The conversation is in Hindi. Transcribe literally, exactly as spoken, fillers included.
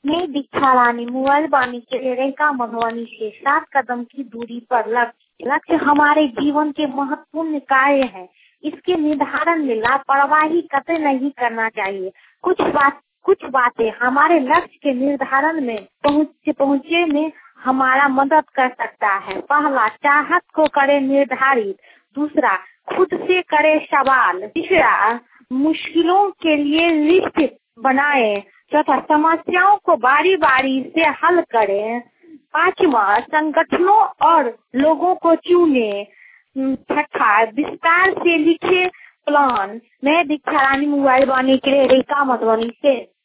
मैं दीक्षा रानी मोबाइल बानी के रेखा मधुबनी से सात कदम की दूरी पर लक्ष्य लक्ष्य हमारे जीवन के महत्वपूर्ण कार्य है। इसके निर्धारण में लापरवाही कतई नहीं करना चाहिए। कुछ बात कुछ बातें हमारे लक्ष्य के निर्धारण में पहुँचे पहुँचे में हमारा मदद कर सकता है। पहला, चाहत को करे निर्धारित। दूसरा, खुद से करे सवाल। तीसरा, मुश्किलों के लिए लिस्ट बनाए। चौथा, समस्याओं को बारी बारी से हल करें। पांचवा, संगठनों और लोगों को चुने। छठा, विस्तार से लिखे प्लान। मैं दीक्षा रानी मोबाइल बानी के रेखा मधुबनी से।